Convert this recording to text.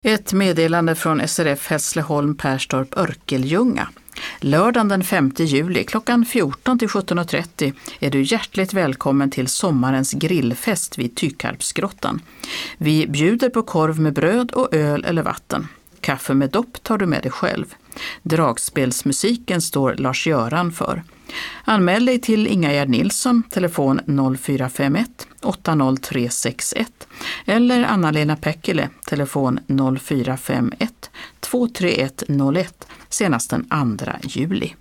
Ett meddelande från SRF Hässleholm Perstorp Örkeljunga. Lördagen den 5 juli klockan 14 till 17.30 är du hjärtligt välkommen till sommarens grillfest vid Tykarpsgrottan. Vi bjuder på korv med bröd och öl eller vatten. Kaffe med dopp tar du med dig själv. Dragspelsmusiken står Lars-Göran för. Anmäl dig till Ingegerd Nilsson, telefon 0451 80361 eller Anna-Lena Päckele, telefon 0451 23101, senast den 2 juli.